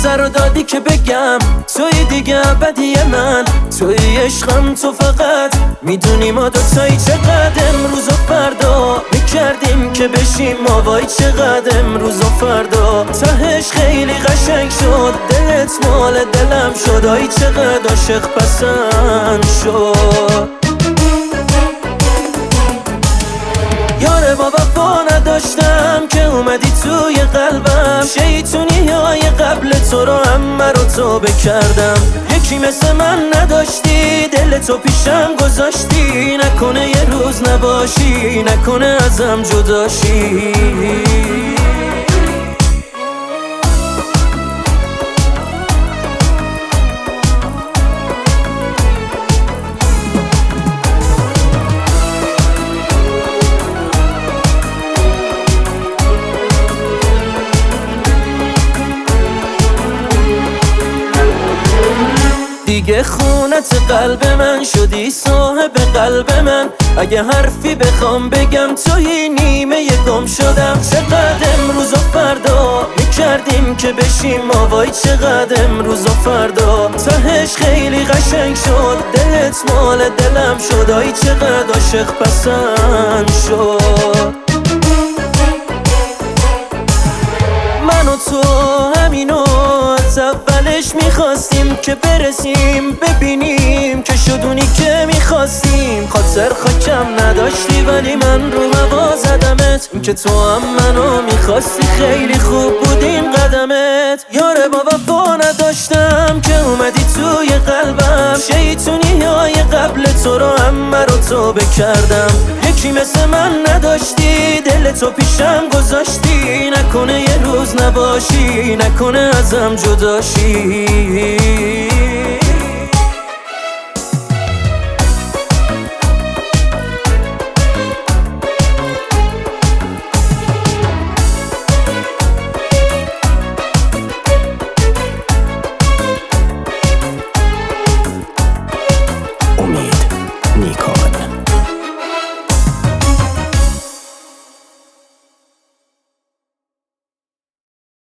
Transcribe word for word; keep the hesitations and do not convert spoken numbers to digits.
اجازه رو دادی که بگم توی دیگه ابدی من، توی عشقم تو فقط میدونی ما دوتایی چقدر امروز و فردا میکردیم که بشیم ما، وای چقدر امروز و فردا تهش خیلی قشنگ شد، دلت مال دلم شد، آی چقدر عاشق پسند شد. یاره با وفا نداشتم که اومدی توی قلبم، شیطونی های قبل تو رو همه رو تو بکردم، یکی مثل من نداشتی دل تو پیشم گذاشتی، نکنه یه روز نباشی، نکنه ازم جداشی. دیگه خونت قلب من شدی صاحب قلب من، اگه حرفی بخوام بگم توی نیمه گم شدم، چقدر امروز و فردا میکردیم که بشیم ما، وای چقدر امروز و فردا تهش خیلی قشنگ شد، دلت مال دلم شد، آی چقدر عاشق پسند شد. من و تو همینو از اولش میخواستیم که برسیم ببینیم که شدونی که میخواستیم، خاطر خاکم نداشتی ولی من رو هوا زدمت، که تو هم منو میخواستی خیلی خوب بود این قدمت. یاره با وفا نداشتم که اومدی توی قلبم، شیطونی های قبل تو رو همه رو تو بکردم، یکی مثل من نداشتی دل تو پیشم گذاشتی، نکنه یه روز نباشی، نکنه ازم جداشی.